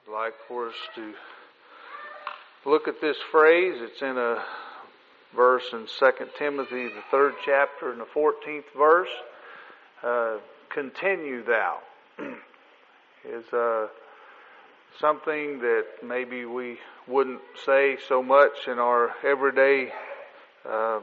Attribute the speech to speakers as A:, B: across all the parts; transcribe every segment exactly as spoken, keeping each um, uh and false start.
A: I'd like for us to look at this phrase. It's in a verse in Second Timothy, the third chapter and the fourteenth verse. Uh, continue thou is uh, something that maybe we wouldn't say so much in our everyday uh,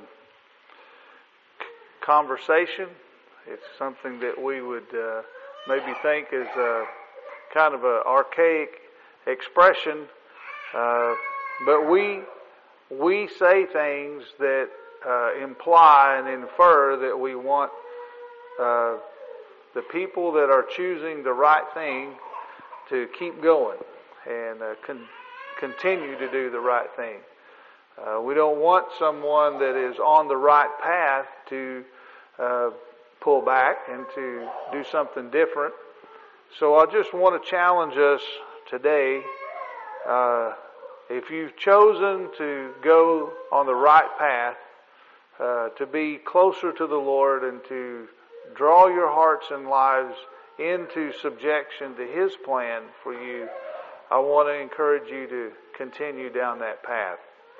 A: conversation. It's something that we would uh, maybe think is a kind of an archaic expression, uh, but we we say things that uh, imply and infer that we want uh, the people that are choosing the right thing to keep going and uh, con- continue to do the right thing. Uh, we don't want someone that is on the right path to uh, pull back and to do something different. So I just want to challenge us today. Uh, if you've chosen to go on the right path, uh, to be closer to the Lord and to draw your hearts and lives into subjection to His plan for you, I want to encourage you to continue down that path.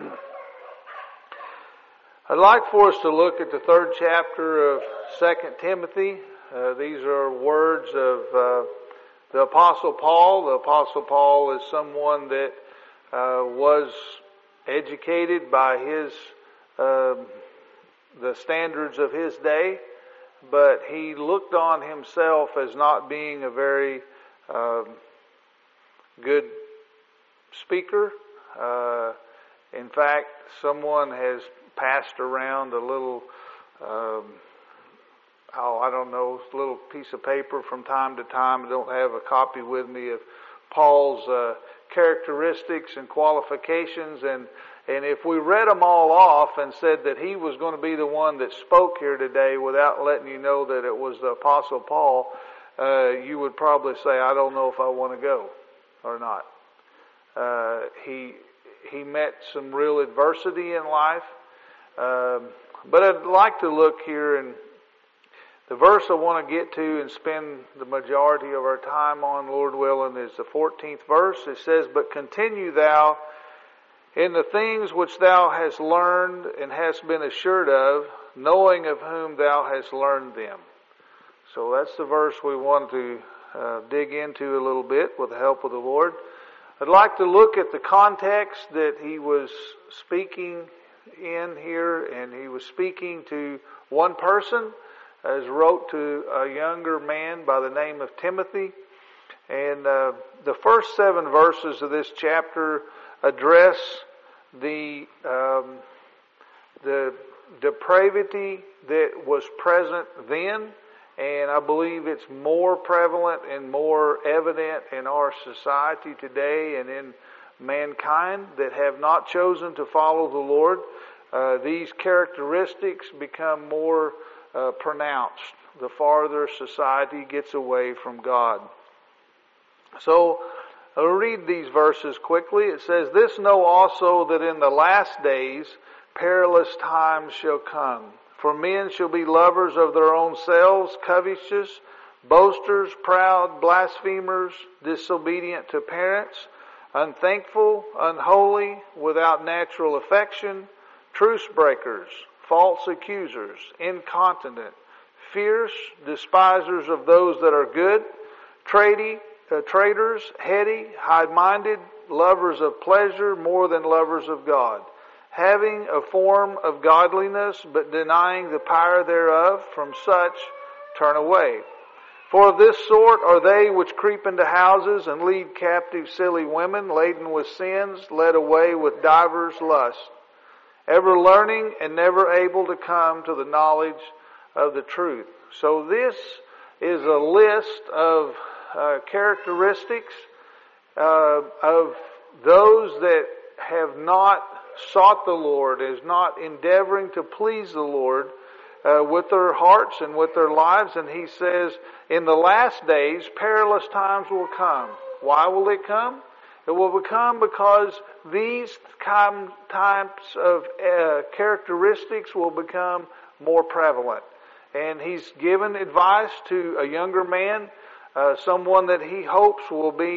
A: I'd like for us to look at the third chapter of Second Timothy. Uh, these are words of uh, the Apostle Paul. The Apostle Paul is someone that uh, was educated by his uh, the standards of his day, but he looked on himself as not being a very uh, good speaker. Uh, in fact, someone has passed around a little, um, oh, I don't know, little piece of paper from time to time. I don't have a copy with me of Paul's uh, characteristics and qualifications, and and if we read them all off and said that he was going to be the one that spoke here today without letting you know that it was the Apostle Paul, uh, you would probably say, I don't know if I want to go or not. Uh, he he met some real adversity in life. Um, but I'd like to look here, and the verse I want to get to and spend the majority of our time on, Lord willing, is the fourteenth verse. It says, But continue thou in the things which thou hast learned and hast been assured of, knowing of whom thou hast learned them. So that's the verse we want to uh, dig into a little bit with the help of the Lord. I'd like to look at the context that he was speaking in here, and he was speaking to one person, as wrote to a younger man by the name of Timothy. And uh, the first seven verses of this chapter address the um, the depravity that was present then, and I believe it's more prevalent and more evident in our society today and in mankind that have not chosen to follow the Lord. Uh, these characteristics become more uh, pronounced the farther society gets away from God. So I'll read these verses quickly. It says, This know also that in the last days perilous times shall come. For men shall be lovers of their own selves, covetous, boasters, proud, blasphemers, disobedient to parents, unthankful, unholy, without natural affection, truce breakers, false accusers, incontinent, fierce, despisers of those that are good, tradie, uh, traitors, heady, high-minded, lovers of pleasure more than lovers of God, having a form of godliness, but denying the power thereof. From such turn away. For of this sort are they which creep into houses and lead captive silly women, laden with sins, led away with divers lusts, ever learning and never able to come to the knowledge of the truth. So this is a list of uh, characteristics uh, of those that have not sought the Lord, is not endeavoring to please the Lord uh, with their hearts and with their lives. And he says, in the last days, perilous times will come. Why will they come? It will become because these types of uh, characteristics will become more prevalent. And he's given advice to a younger man, uh, someone that he hopes will be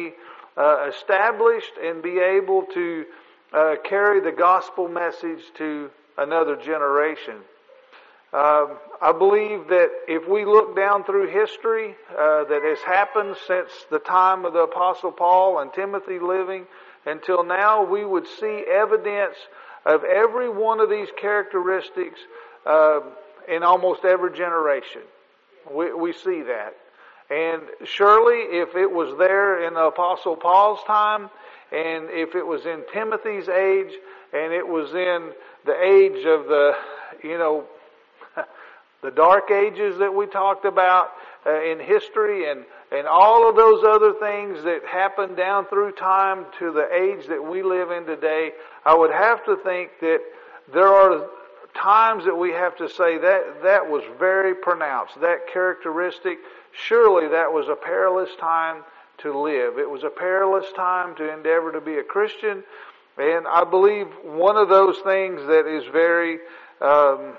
A: uh, established and be able to uh, carry the gospel message to another generation. Um, I believe that if we look down through history uh, that has happened since the time of the Apostle Paul and Timothy living until now, we would see evidence of every one of these characteristics uh, in almost every generation. We, we see that. And surely if it was there in the Apostle Paul's time, and if it was in Timothy's age, and it was in the age of the, you know, the dark ages that we talked about uh, in history, and, and all of those other things that happened down through time to the age that we live in today, I would have to think that there are times that we have to say that that was very pronounced, that characteristic. Surely that was a perilous time to live. It was a perilous time to endeavor to be a Christian. And I believe one of those things that is very um,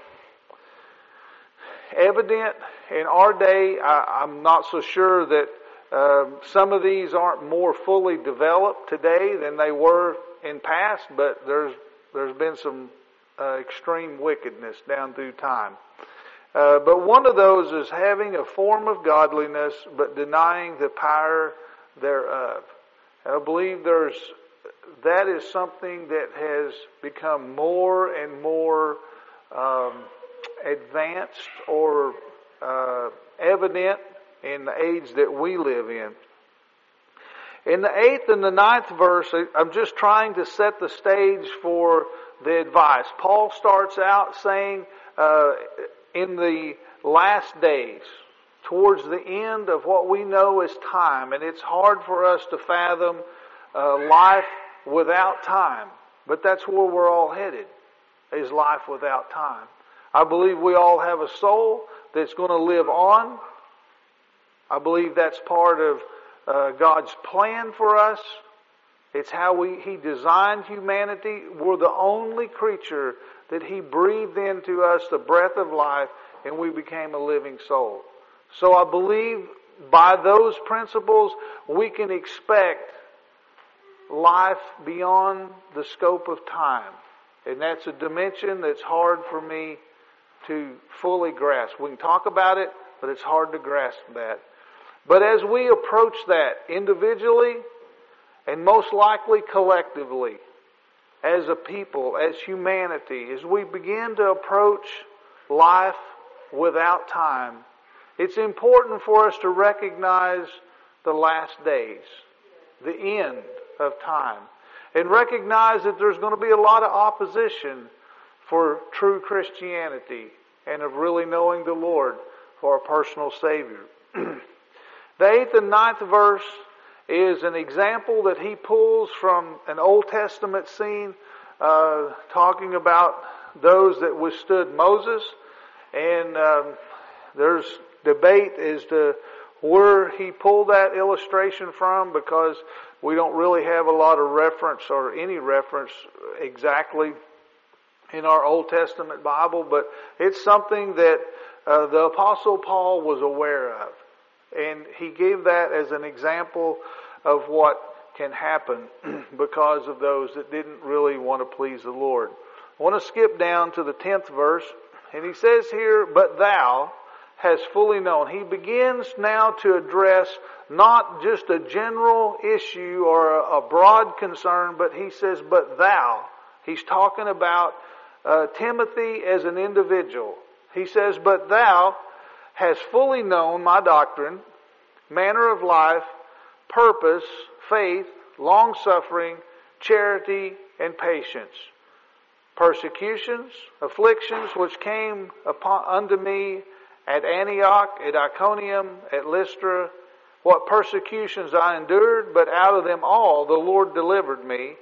A: evident in our day, I, I'm not so sure that um, some of these aren't more fully developed today than they were in past, but there's there's been some uh, extreme wickedness down through time. Uh, but one of those is having a form of godliness but denying the power thereof. And I believe there's that is something that has become more and more um, advanced or uh, evident in the age that we live in. In the eighth and the ninth verse, I'm just trying to set the stage for the advice. Paul starts out saying, uh, in the last days, towards the end of what we know as time, and it's hard for us to fathom uh, life without time, but that's where we're all headed, is life without time. I believe we all have a soul that's going to live on. I believe that's part of uh, God's plan for us. It's how we He designed humanity. We're the only creature that He breathed into us the breath of life, and we became a living soul. So I believe by those principles we can expect life beyond the scope of time. And that's a dimension that's hard for me to fully grasp. We can talk about it, but it's hard to grasp that. But as we approach that individually, and most likely collectively, as a people, as humanity, as we begin to approach life without time, it's important for us to recognize the last days, the end of time, and recognize that there's going to be a lot of opposition for true Christianity and of really knowing the Lord for a personal Savior. The eighth and ninth verse is an example that he pulls from an Old Testament scene uh, talking about those that withstood Moses. And um, there's debate as to where he pulled that illustration from, because we don't really have a lot of reference or any reference exactly in our Old Testament Bible, but it's something that uh, the Apostle Paul was aware of. And he gave that as an example of what can happen because of those that didn't really want to please the Lord. I want to skip down to the tenth verse, and he says here, "But thou hast fully known." He begins now to address not just a general issue or a, a broad concern, but he says, "But thou." He's talking about uh, Timothy as an individual. He says, "But thou has fully known my doctrine, manner of life, purpose, faith, long-suffering, charity, and patience. Persecutions, afflictions, which came upon unto me at Antioch, at Iconium, at Lystra, what persecutions I endured, but out of them all the Lord delivered me.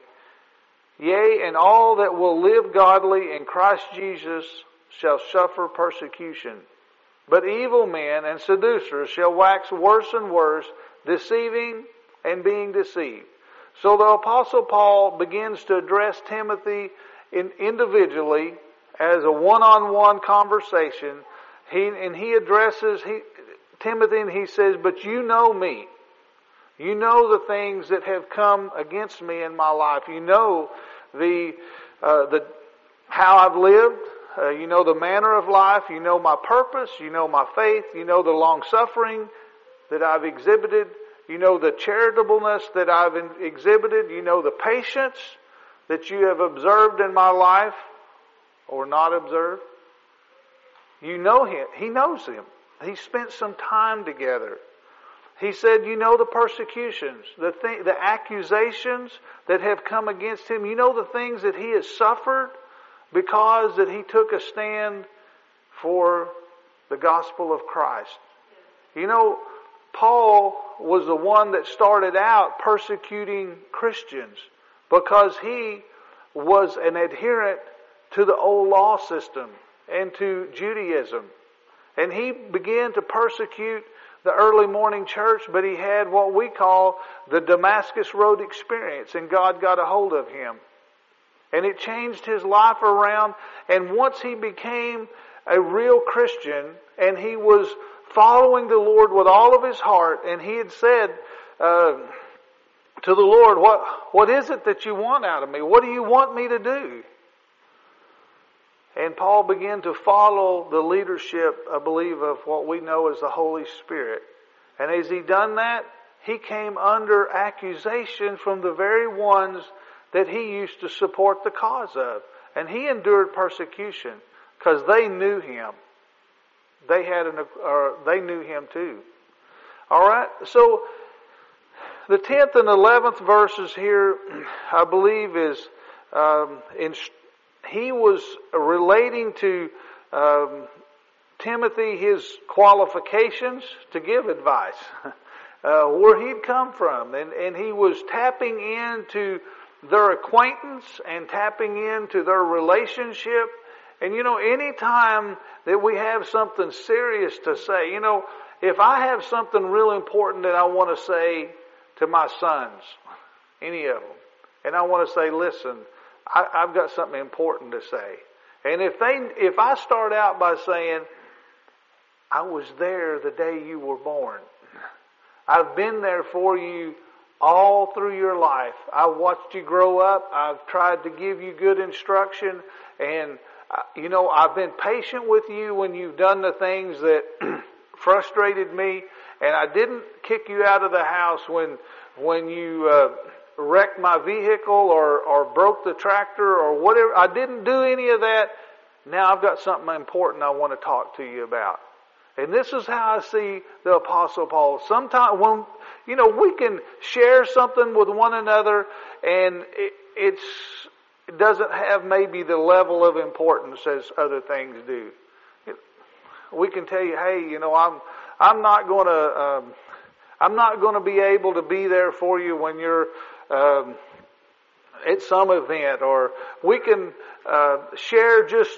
A: Yea, and all that will live godly in Christ Jesus shall suffer persecution. But evil men and seducers shall wax worse and worse, deceiving and being deceived." So the Apostle Paul begins to address Timothy in individually as a one-on-one conversation. He, and he addresses he, Timothy and he says, "But you know me. You know the things that have come against me in my life. You know the uh, the how I've lived. Uh, you know the manner of life. You know my purpose. You know my faith. You know the long suffering that I've exhibited. You know the charitableness that I've exhibited. You know the patience that you have observed in my life or not observed. You know him. He knows him. He spent some time together. He said, you know the persecutions, the th- the accusations that have come against him. You know the things that he has suffered because that he took a stand for the gospel of Christ. You know, Paul was the one that started out persecuting Christians because he was an adherent to the old law system and to Judaism. And he began to persecute the early morning church, but he had what we call the Damascus Road experience, and God got a hold of him. And it changed his life around, and once he became a real Christian, and he was following the Lord with all of his heart, and he had said uh, to the Lord, what, what is it that you want out of me? What do you want me to do? And Paul began to follow the leadership, I believe, of what we know as the Holy Spirit. And as he done that, he came under accusation from the very ones that he used to support the cause of. And he endured persecution because they knew him. They had an, or they knew him too. All right. So the tenth and eleventh verses here, I believe, is um, in. He was relating to um, Timothy his qualifications to give advice, uh, where he'd come from. And, and he was tapping into their acquaintance and tapping into their relationship. And you know, any time that we have something serious to say, you know, if I have something real important that I want to say to my sons, any of them, and I want to say, listen, I, I've got something important to say. And if they, if I start out by saying, I was there the day you were born. I've been there for you all through your life. I've watched you grow up. I've tried to give you good instruction. And, uh, you know, I've been patient with you when you've done the things that frustrated me. And I didn't kick you out of the house when, when you, uh, wrecked my vehicle or, or broke the tractor or whatever. I didn't do any of that. Now I've got something important I want to talk to you about. And this is how I see the Apostle Paul. Sometimes when, you know, we can share something with one another and it, it's, it doesn't have maybe the level of importance as other things do. We can tell you, hey, you know, I'm, I'm not going to, um, I'm not going to be able to be there for you when you're Um, at some event, or we can uh, share just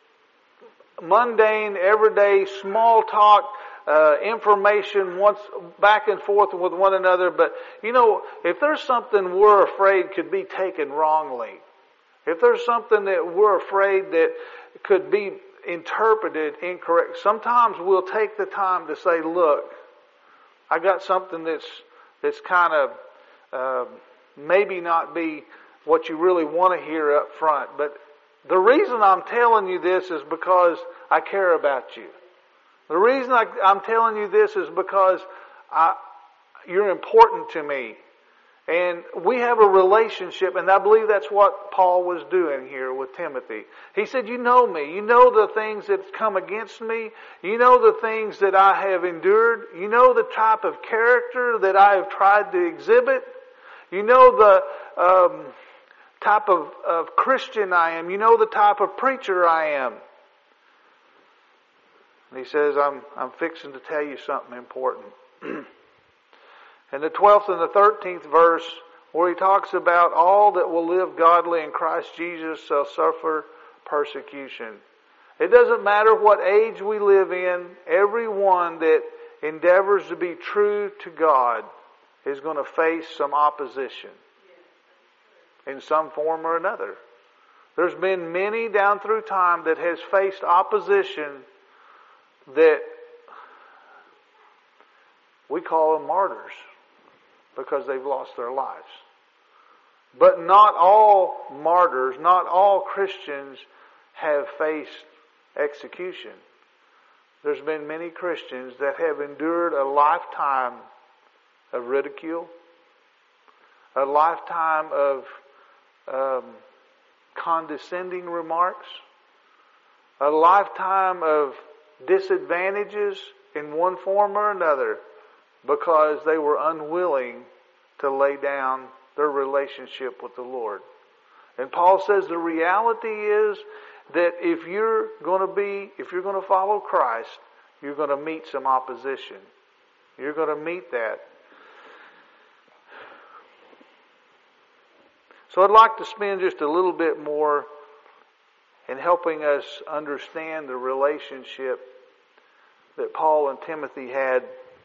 A: mundane, everyday, small talk uh, information once back and forth with one another. But you know, if there's something we're afraid could be taken wrongly, if there's something that we're afraid that could be interpreted incorrect, sometimes we'll take the time to say, "Look, I got something that's that's kind of." Uh, maybe not be what you really want to hear up front. But the reason I'm telling you this is because I care about you. The reason I, I'm telling you this is because I, you're important to me. And we have a relationship, and I believe that's what Paul was doing here with Timothy. He said, you know me. You know the things that come against me. You know the things that I have endured. You know the type of character that I have tried to exhibit. You know the um, type of, of Christian I am. You know the type of preacher I am. And he says, I'm, I'm fixing to tell you something important. In the twelfth and the thirteenth verse, where he talks about all that will live godly in Christ Jesus shall suffer persecution. It doesn't matter what age we live in, everyone that endeavors to be true to God is going to face some opposition in some form or another. There's been many down through time that has faced opposition that we call them martyrs. because they've lost their lives. But not all martyrs, not all Christians have faced execution. There's been many Christians that have endured a lifetime of ridicule, a lifetime of um, condescending remarks, a lifetime of disadvantages in one form or another because they were unwilling to lay down their relationship with the Lord. And Paul says the reality is that if you're going to be, if you're going to follow Christ, you're going to meet some opposition. You're going to meet that. So I'd like to spend just a little bit more in helping us understand the relationship that Paul and Timothy had.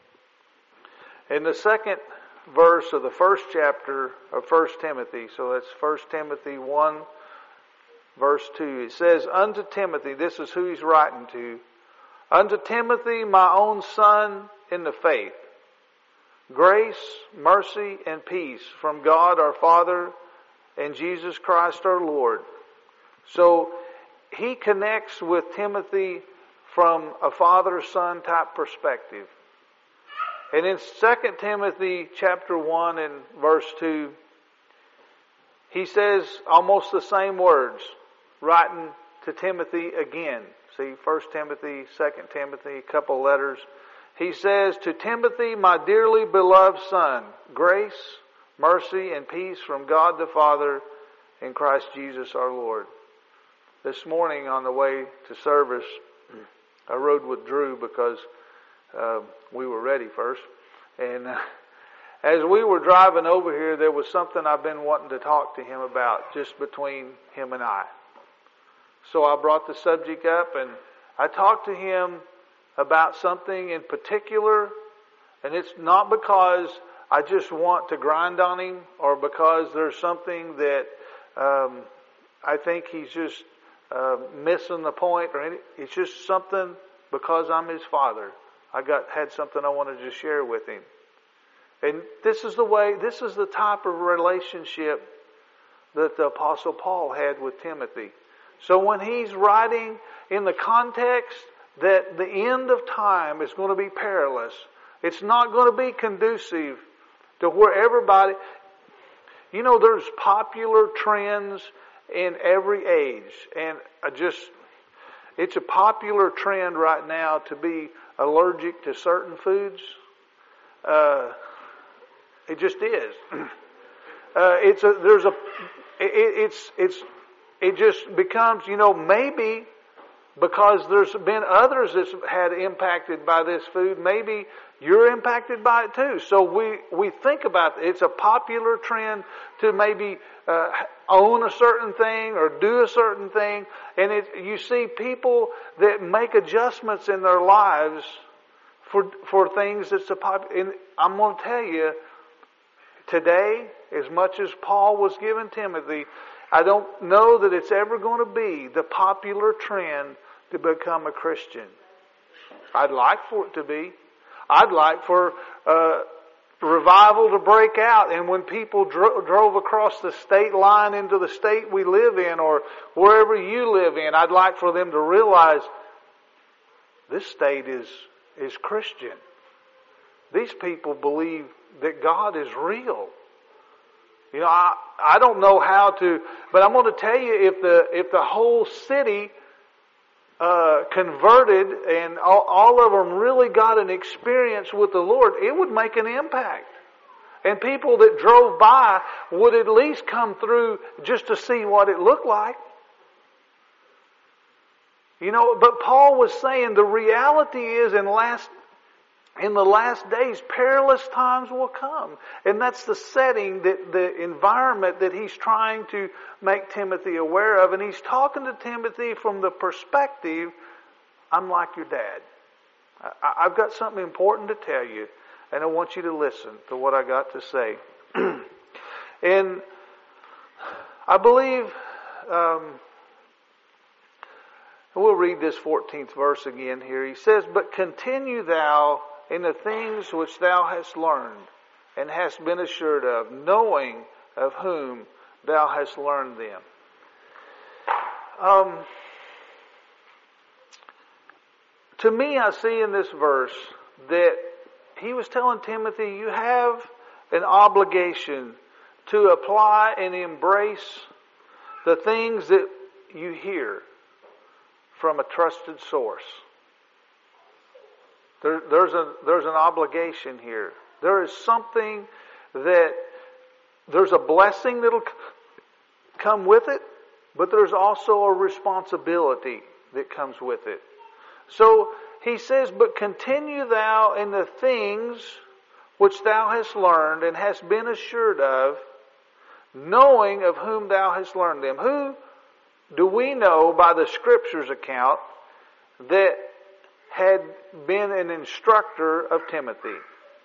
A: In the second verse of the first chapter of First Timothy, so that's First Timothy one, verse two, it says, "Unto Timothy," this is who he's writing to, "Unto Timothy, my own son in the faith, grace, mercy, and peace from God our Father and Jesus Christ our Lord." So he connects with Timothy from a father-son type perspective. And in Second Timothy chapter one and verse two, he says almost the same words, writing to Timothy again. See, First Timothy, Second Timothy, a couple letters. He says, "To Timothy, my dearly beloved son, grace, mercy, and peace from God the Father and Christ Jesus our Lord." This morning on the way to service, I rode with Drew because uh, we were ready first. And uh, as we were driving over here, there was something I've been wanting to talk to him about just between him and I. So I brought the subject up and I talked to him about something in particular. And it's not because I just want to grind on him or because there's something that um, I think he's just uh, missing the point or any. It's just something because I'm his father. I got had something I wanted to share with him. And this is the way, this is the type of relationship that the Apostle Paul had with Timothy. So when he's writing in the context that the end of time is going to be perilous, it's not going to be conducive to where everybody, you know, there's popular trends in every age. And I just, it's a popular trend right now to be allergic to certain foods. Uh, it just is. Uh, it's a, there's a, it, it's, it's, it just becomes, you know, maybe because there's been others that's had impacted by this food, maybe you're impacted by it too. So we, we think about it. It's a popular trend to maybe uh, own a certain thing or do a certain thing. And it, you see people that make adjustments in their lives for for things that's a pop. And I'm going to tell you, today, as much as Paul was giving Timothy, I don't know that it's ever going to be the popular trend to become a Christian. I'd like for it to be. I'd like for uh, revival to break out, and when people dro- drove across the state line into the state we live in, or wherever you live in, I'd like for them to realize this state is is Christian. These people believe that God is real. You know, I I don't know how to, but I'm going to tell you, if the if the whole city Uh, converted and all, all of them really got an experience with the Lord, it would make an impact. And people that drove by would at least come through just to see what it looked like. You know, but Paul was saying the reality is in last in the last days, perilous times will come. And that's the setting, that the environment that he's trying to make Timothy aware of. And he's talking to Timothy from the perspective, I'm like your dad. I, I've got something important to tell you, and I want you to listen to what I got to say. And I believe, um, we'll read this fourteenth verse again here. He says, "But continue thou in the things which thou hast learned and hast been assured of, knowing of whom thou hast learned them. Um, to me, I see in this verse that he was telling Timothy, you have an obligation to apply and embrace the things that you hear from a trusted source. There, there's a there's an obligation here. There is something that there's a blessing that'll come with it, but there's also a responsibility that comes with it. So he says, but continue thou in the things which thou hast learned and hast been assured of, knowing of whom thou hast learned them. Who do we know by the Scripture's account that had been an instructor of Timothy?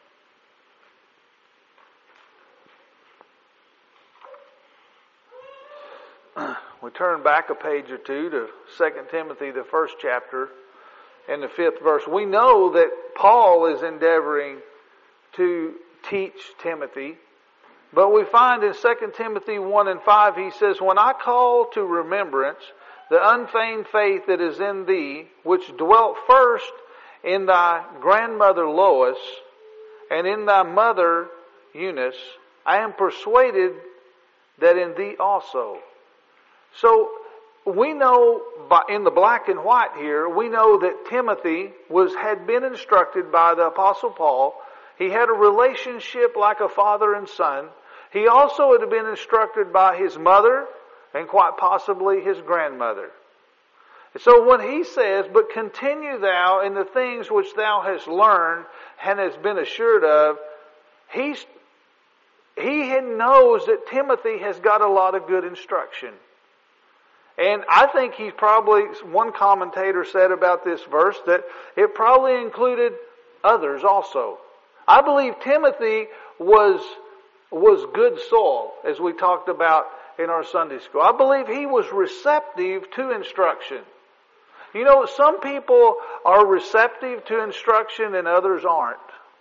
A: We turn back a page or two to Second Timothy, the first chapter, and the fifth verse. We know that Paul is endeavoring to teach Timothy, but we find in Second Timothy one and five, he says, when I call to remembrance the unfeigned faith that is in thee, which dwelt first in thy grandmother Lois, and in thy mother Eunice, I am persuaded that in thee also. So we know by, in the black and white here, we know that Timothy was had been instructed by the Apostle Paul. He had a relationship like a father and son. He also had been instructed by his mother and quite possibly his grandmother. So when he says, but continue thou in the things which thou hast learned and hast been assured of, he's, he knows that Timothy has got a lot of good instruction. And I think he's probably, one commentator said about this verse, that it probably included others also. I believe Timothy was, was good soil, as we talked about in our Sunday school. I believe he was receptive to instruction. You know, some people are receptive to instruction and others aren't.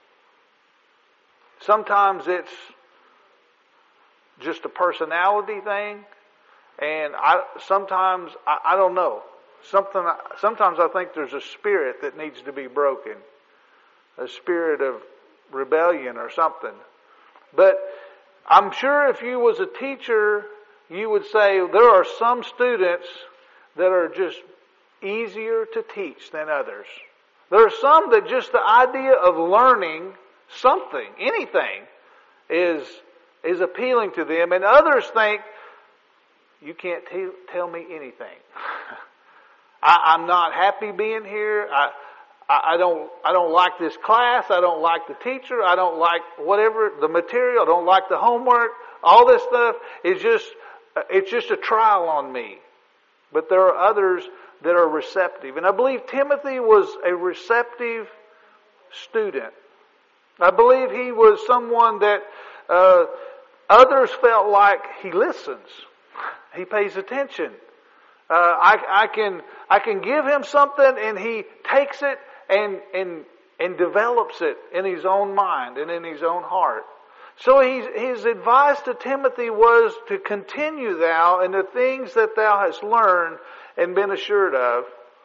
A: Sometimes it's just a personality thing. And I sometimes, I, I don't know, something. Sometimes I think there's a spirit that needs to be broken. A spirit of rebellion or something. But I'm sure if you was a teacher, you would say there are some students that are just easier to teach than others. There are some that just the idea of learning something, anything, is is appealing to them. And others think, you can't t- tell me anything. I, I'm not happy being here. I, I, I don't. I don't like this class. I don't like the teacher. I don't like whatever the material. I don't like the homework. All this stuff is just. It's just a trial on me. But there are others that are receptive, and I believe Timothy was a receptive student. I believe he was someone that uh, others felt like he listens. He pays attention. Uh, I, I can I can give him something, and he takes it and and and develops it in his own mind and in his own heart. So he's, his advice to Timothy was to continue thou in the things that thou hast learned and been assured of.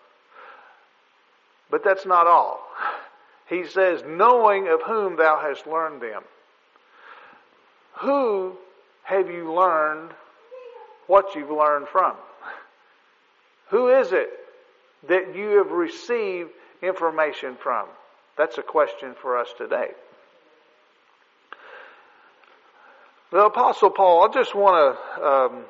A: But that's not all. He says, knowing of whom thou hast learned them. Who have you learned what you've learned from? Who is it that you have received information from? That's a question for us today. The Apostle Paul, I just want to um,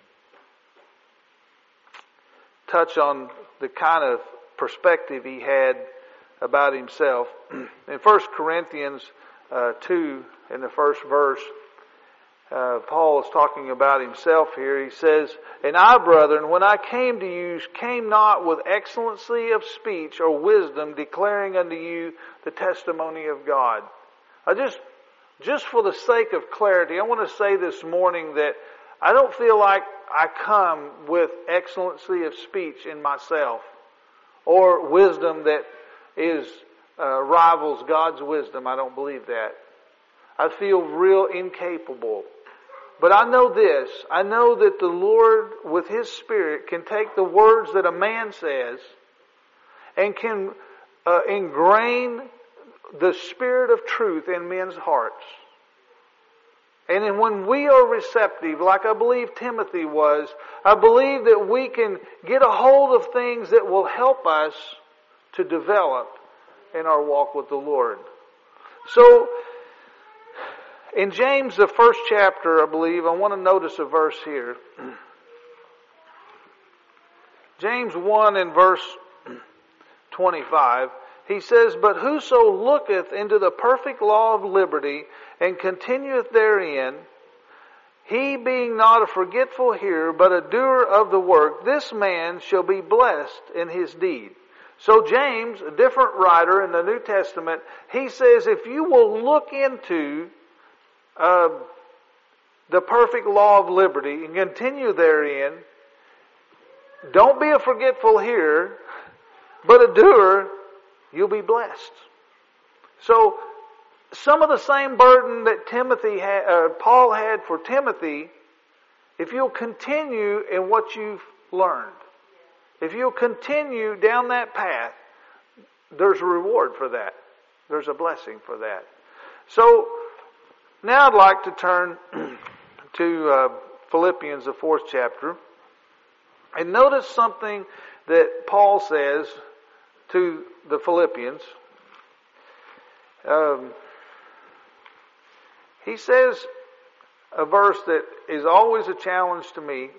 A: touch on the kind of perspective he had about himself. In First Corinthians uh, two, in the first verse, Uh, Paul is talking about himself here. He says, and I, brethren, when I came to you, came not with excellency of speech or wisdom, declaring unto you the testimony of God. I just, just for the sake of clarity, I want to say this morning that I don't feel like I come with excellency of speech in myself or wisdom that is uh, rivals God's wisdom. I don't believe that. I feel real incapable. But I know this. I know that the Lord, with His Spirit, can take the words that a man says and can uh, ingrain the Spirit of truth in men's hearts. And then when we are receptive, like I believe Timothy was, I believe that we can get a hold of things that will help us to develop in our walk with the Lord. So, in James, the first chapter, I believe, I want to notice a verse here. James one and verse twenty-five, he says, "But whoso looketh into the perfect law of liberty, and continueth therein, he being not a forgetful hearer, but a doer of the work, this man shall be blessed in his deed." So James, a different writer in the New Testament, he says if you will look into uh, the perfect law of liberty and continue therein, don't be a forgetful hearer, but a doer, you'll be blessed. So some of the same burden that Timothy had, uh, Paul had for Timothy, if you'll continue in what you've learned, if you'll continue down that path, there's a reward for that. There's a blessing for that. So now I'd like to turn to uh, Philippians, the fourth chapter, and notice something that Paul says to the Philippians. Um, he says a verse that is always a challenge to me.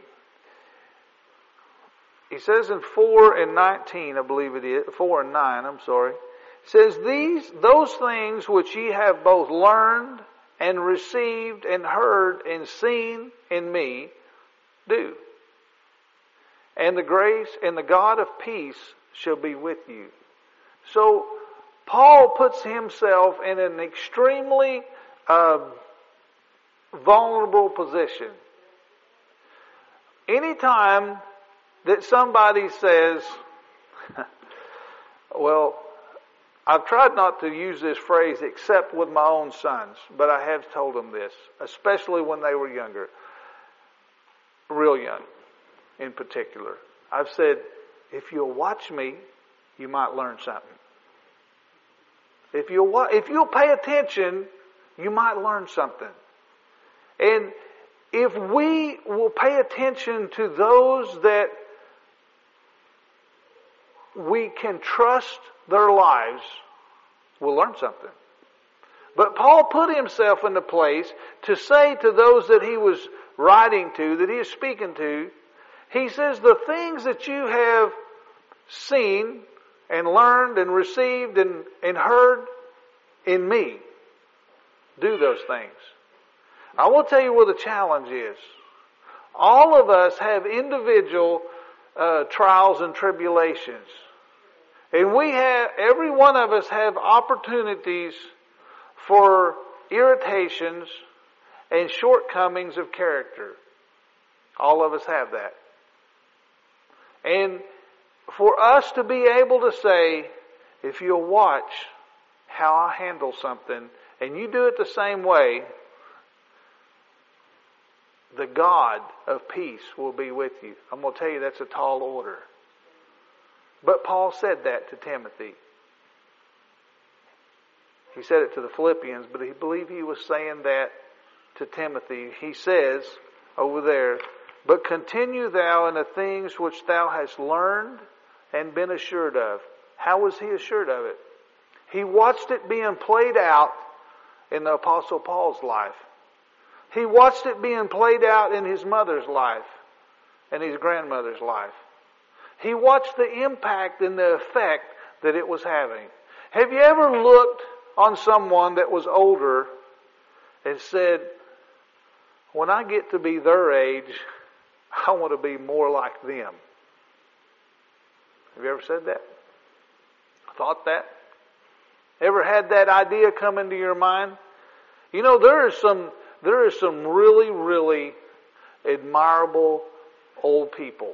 A: He says in four and nineteen, I believe it is, four and nine, I'm sorry. It says, "These, those things which ye have both learned and received and heard and seen in me, do. And the grace and the God of peace shall be with you." So, Paul puts himself in an extremely uh, vulnerable position. Anytime that somebody says, well, I've tried not to use this phrase except with my own sons, but I have told them this, especially when they were younger, real young in particular. I've said, if you'll watch me, you might learn something. If you'll, if you'll pay attention, you might learn something. And if we will pay attention to those that we can trust their lives, we'll learn something. But Paul put himself in the place to say to those that he was writing to, that he is speaking to, he says, the things that you have seen and learned and received and, and heard in me, do those things. I will tell you where the challenge is. All of us have individual uh, trials and tribulations. And we have, every one of us have opportunities for irritations and shortcomings of character. All of us have that. And for us to be able to say, if you'll watch how I handle something, and you do it the same way, the God of peace will be with you. I'm going to tell you that's a tall order. But Paul said that to Timothy. He said it to the Philippians, but he believed he was saying that to Timothy. He says over there, "But continue thou in the things which thou hast learned and been assured of." How was he assured of it? He watched it being played out in the Apostle Paul's life. He watched it being played out in his mother's life and his grandmother's life. He watched the impact and the effect that it was having. Have you ever looked on someone that was older and said, when I get to be their age, I want to be more like them? Have you ever said that? Thought that? Ever had that idea come into your mind? You know, there is some there is some really, really admirable old people.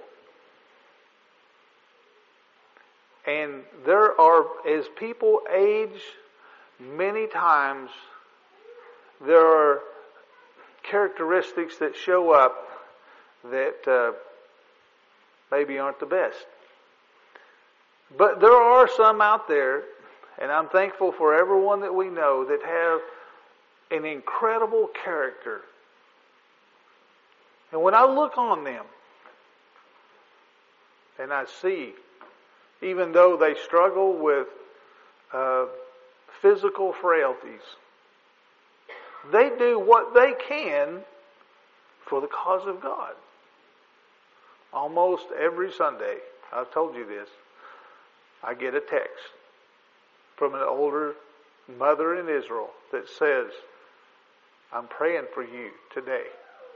A: And there are, as people age, many times there are characteristics that show up that uh, maybe aren't the best. But there are some out there, and I'm thankful for everyone that we know that have an incredible character. And when I look on them, and I see, even though they struggle with uh, physical frailties, they do what they can for the cause of God. Almost every Sunday, I've told you this, I get a text from an older mother in Israel that says, I'm praying for you today.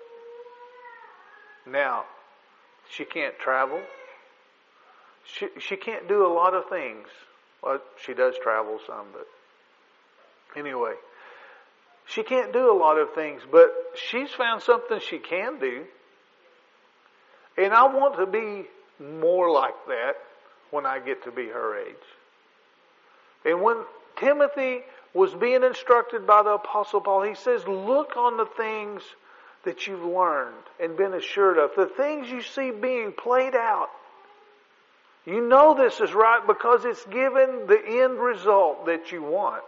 A: Now, she can't travel. She, she can't do a lot of things. Well, she does travel some, but anyway. She can't do a lot of things, but she's found something she can do. And I want to be more like that when I get to be her age. And when Timothy was being instructed by the Apostle Paul, he says, look on the things that you've learned and been assured of. The things you see being played out. You know this is right because it's given the end result that you want.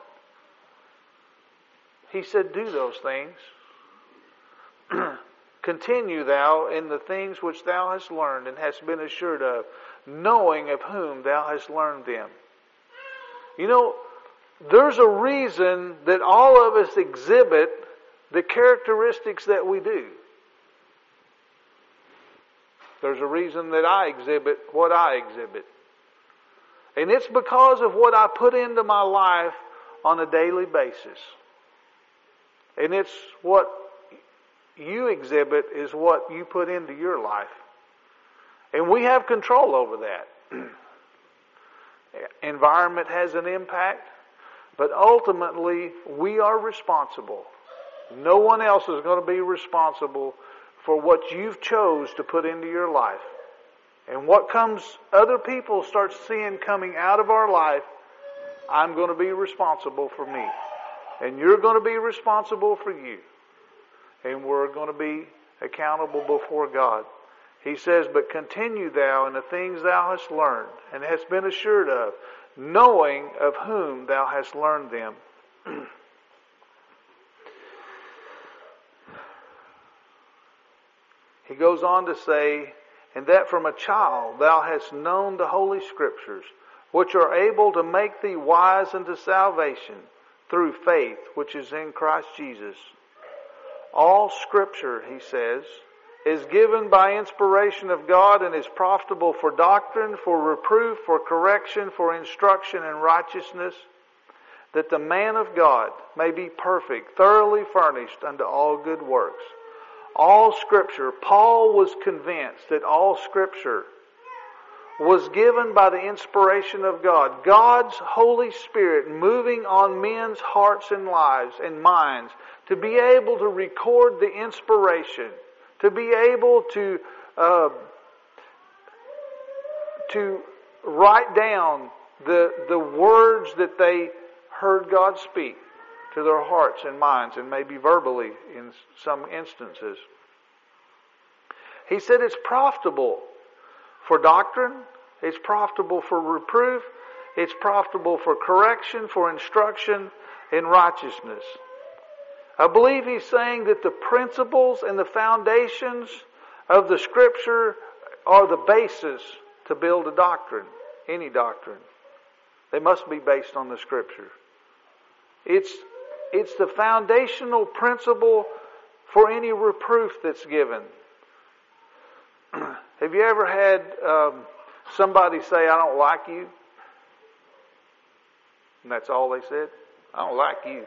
A: He said, do those things. Continue thou in the things which thou hast learned and hast been assured of, knowing of whom thou hast learned them. You know, there's a reason that all of us exhibit the characteristics that we do. There's a reason that I exhibit what I exhibit. And it's because of what I put into my life on a daily basis. And it's what you exhibit is what you put into your life. And we have control over that. Environment has an impact, but ultimately we are responsible. No one else is going to be responsible for what you've chose to put into your life. And what comes, other people start seeing coming out of our life, I'm going to be responsible for me. And you're going to be responsible for you. And we're going to be accountable before God. He says, but continue thou in the things thou hast learned and hast been assured of, knowing of whom thou hast learned them. He goes on to say, and that from a child thou hast known the Holy Scriptures, which are able to make thee wise unto salvation through faith which is in Christ Jesus. All Scripture, he says, is given by inspiration of God and is profitable for doctrine, for reproof, for correction, for instruction in righteousness, that the man of God may be perfect, thoroughly furnished unto all good works. All Scripture, Paul was convinced that all Scripture was given by the inspiration of God. God's Holy Spirit moving on men's hearts and lives and minds to be able to record the inspiration, to be able to uh, to write down the the words that they heard God speak to their hearts and minds, and maybe verbally in some instances. He said it's profitable for doctrine, it's profitable for reproof, it's profitable for correction, for instruction in righteousness. I believe he's saying that the principles and the foundations of the Scripture are the basis to build a doctrine, any doctrine. They must be based on the Scripture. It's, it's the foundational principle for any reproof that's given. Have you ever had um, somebody say, I don't like you? And that's all they said? I don't like you.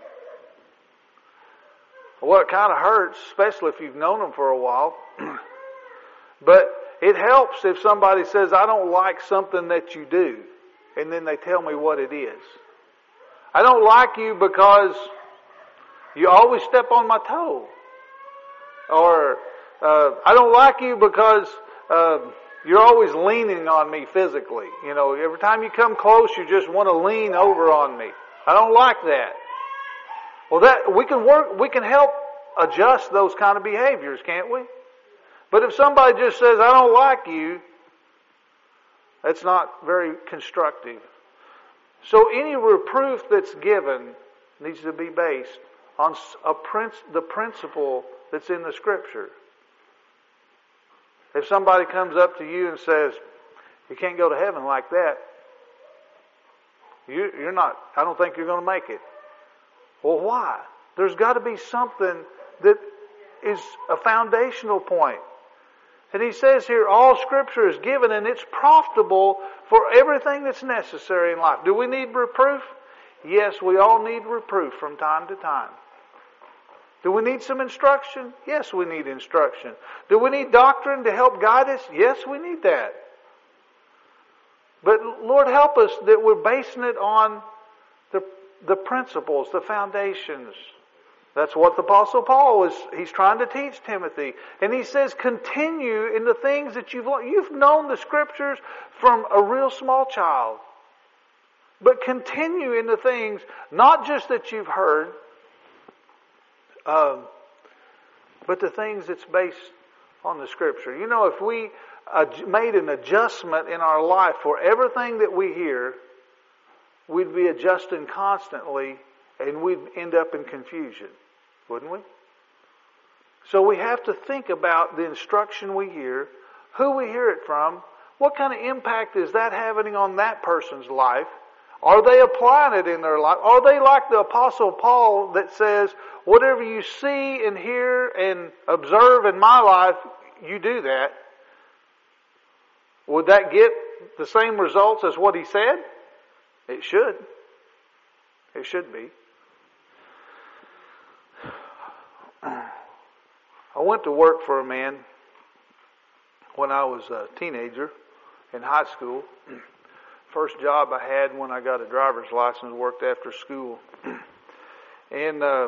A: Well, it kind of hurts, especially if you've known them for a while. But it helps if somebody says, I don't like something that you do, and then they tell me what it is. I don't like you because you always step on my toe. Or, uh, I don't like you because uh, you're always leaning on me physically. You know, every time you come close, you just want to lean over on me. I don't like that. Well, that we can work, we can help adjust those kind of behaviors, can't we? But if somebody just says, I don't like you, that's not very constructive. So any reproof that's given needs to be based on a princ- the principle that's in the Scripture. If somebody comes up to you and says, you can't go to heaven like that, you, you're not, I don't think you're going to make it. Well, why? There's got to be something that is a foundational point. And he says here, all Scripture is given and it's profitable for everything that's necessary in life. Do we need reproof? Yes, we all need reproof from time to time. Do we need some instruction? Yes, we need instruction. Do we need doctrine to help guide us? Yes, we need that. But Lord, help us that we're basing it on the, the principles, the foundations. That's what the Apostle Paul is, he's trying to teach Timothy. And he says, continue in the things that you've learned. You've known the Scriptures from a real small child. But continue in the things, not just that you've heard, um, but the things that's based on the Scripture. You know, if we uh, made an adjustment in our life for everything that we hear, we'd be adjusting constantly and we'd end up in confusion. Wouldn't we? So we have to think about the instruction we hear, who we hear it from, what kind of impact is that having on that person's life? Are they applying it in their life? Are they like the Apostle Paul that says, whatever you see and hear and observe in my life, you do that? Would that get the same results as what he said? It should. It should be. I went to work for a man when I was a teenager in high school. First job I had when I got a driver's license, worked after school. And uh,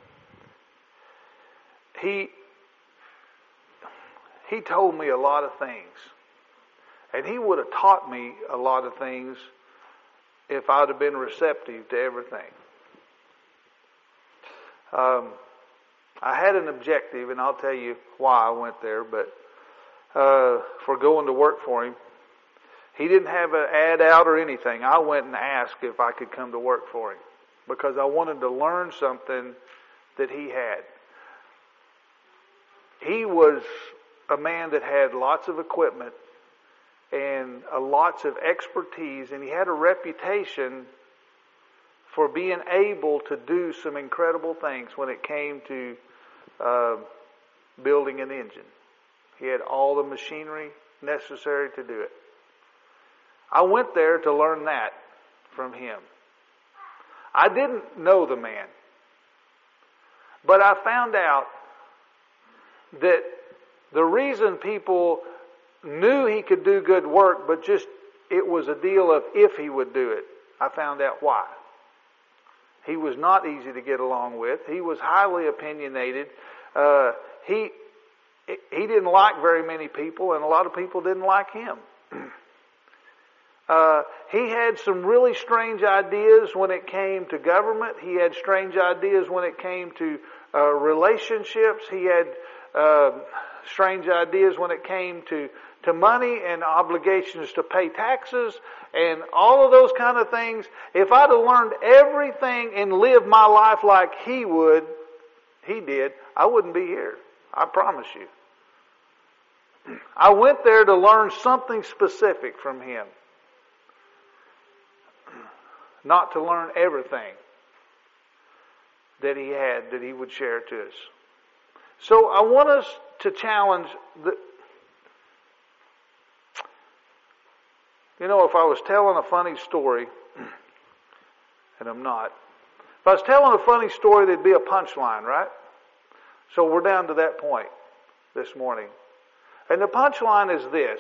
A: he he told me a lot of things. And he would have taught me a lot of things if I'd have been receptive to everything. Um, I had an objective, and I'll tell you why I went there, but uh, for going to work for him. He didn't have an ad out or anything. I went and asked if I could come to work for him because I wanted to learn something that he had. He was a man that had lots of equipment and uh, lots of expertise, and he had a reputation for being able to do some incredible things when it came to uh, building an engine. He had all the machinery necessary to do it. I went there to learn that from him. I didn't know the man, but I found out that the reason people knew he could do good work, but just it was a deal of if he would do it. I found out why. He was not easy to get along with. He was highly opinionated. Uh, he he didn't like very many people, and a lot of people didn't like him. Uh, he had some really strange ideas when it came to government. He had strange ideas when it came to uh, relationships. He had uh, strange ideas when it came to, to money and obligations to pay taxes and all of those kind of things. If I'd have learned everything and lived my life like he would, he did, I wouldn't be here. I promise you. I went there to learn something specific from him. Not to learn everything that he had that he would share to us. So I want us to challenge the, you know, if I was telling a funny story, and I'm not, if I was telling a funny story, there'd be a punchline, right? So we're down to that point this morning. And the punchline is this.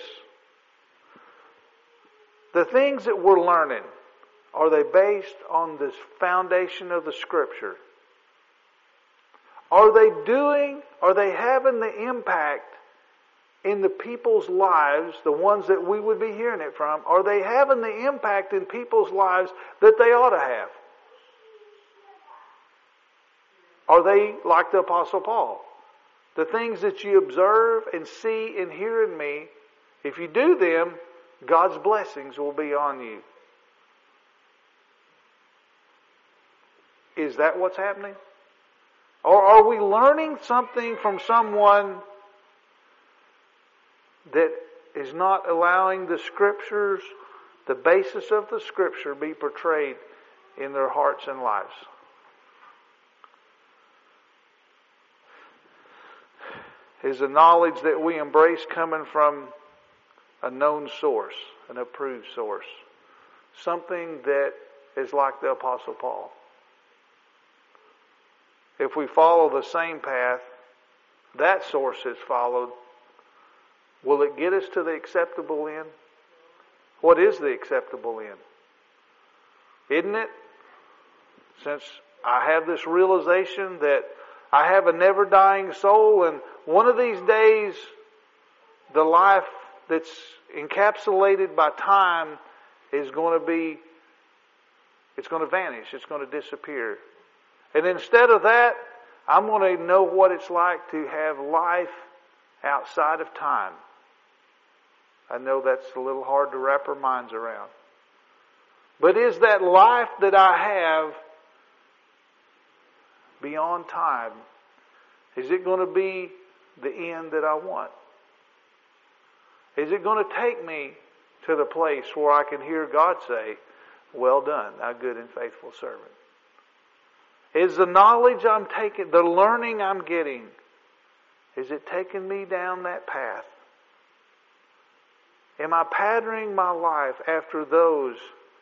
A: The things that we're learning, are they based on this foundation of the Scripture? Are they doing, are they having the impact in the people's lives, the ones that we would be hearing it from? Are they having the impact in people's lives that they ought to have? Are they like the Apostle Paul? The things that you observe and see and hear in me, if you do them, God's blessings will be on you. Is that what's happening? Or are we learning something from someone that is not allowing the Scriptures, the basis of the Scripture, be portrayed in their hearts and lives? Is the knowledge that we embrace coming from a known source, an approved source? Something that is like the Apostle Paul. If we follow the same path that source has followed, will it get us to the acceptable end? What is the acceptable end? Isn't it? Since I have this realization that I have a never dying soul, and one of these days the life that's encapsulated by time is going to be, it's going to vanish, it's going to disappear. And instead of that, I'm going to know what it's like to have life outside of time. I know that's a little hard to wrap our minds around. But is that life that I have beyond time, is it going to be the end that I want? Is it going to take me to the place where I can hear God say, "Well done, thou good and faithful servant"? Is the knowledge I'm taking, the learning I'm getting, is it taking me down that path? Am I patterning my life after those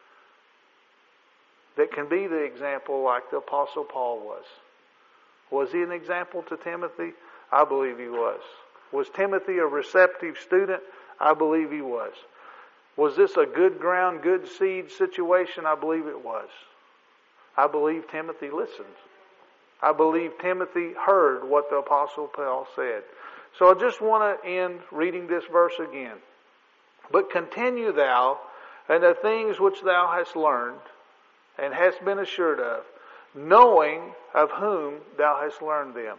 A: that can be the example like the Apostle Paul was? Was he an example to Timothy? I believe he was. Was Timothy a receptive student? I believe he was. Was this a good ground, good seed situation? I believe it was. I believe Timothy listened. I believe Timothy heard what the Apostle Paul said. So I just want to end reading this verse again. But continue thou in the things which thou hast learned and hast been assured of, knowing of whom thou hast learned them.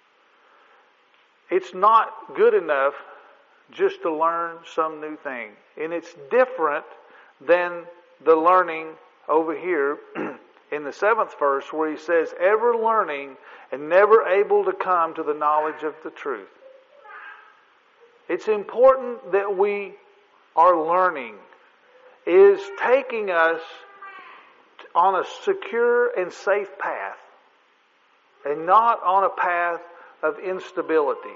A: It's not good enough just to learn some new thing. And it's different than the learning over here in the seventh verse where he says, ever learning and never able to come to the knowledge of the truth. It's important that we are learning is taking us on a secure and safe path and not on a path of instability.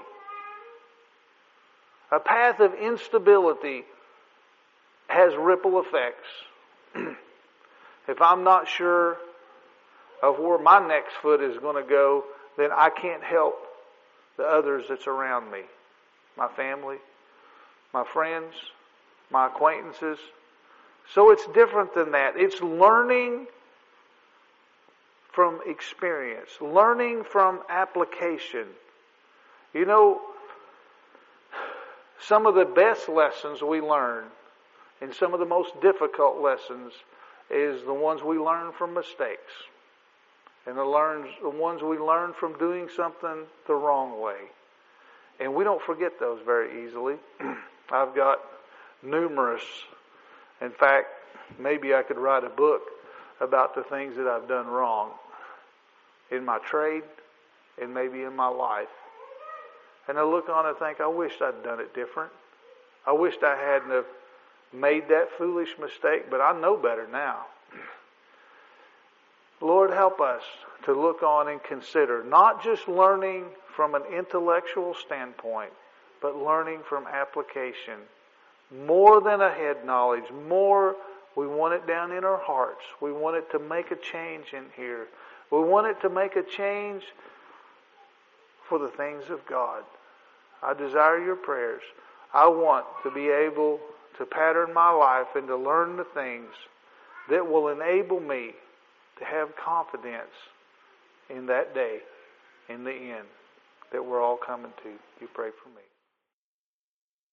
A: A path of instability has ripple effects. If I'm not sure of where my next foot is going to go, then I can't help the others that's around me. My family, my friends, my acquaintances. So it's different than that. It's learning from experience, learning from application. You know, some of the best lessons we learn and some of the most difficult lessons is the ones we learn from mistakes. And the, learns, the ones we learn from doing something the wrong way. And we don't forget those very easily. I've got numerous. In fact, maybe I could write a book about the things that I've done wrong in my trade and maybe in my life. And I look on and think, I wish I'd done it different. I wished I hadn't have made that foolish mistake, but I know better now. Lord, help us to look on and consider, not just learning from an intellectual standpoint, but learning from application. More than a head knowledge, more we want it down in our hearts. We want it to make a change in here. We want it to make a change for the things of God. I desire your prayers. I want to be able to pattern my life and to learn the things that will enable me to have confidence in that day, in the end, that we're all coming to. You pray for me.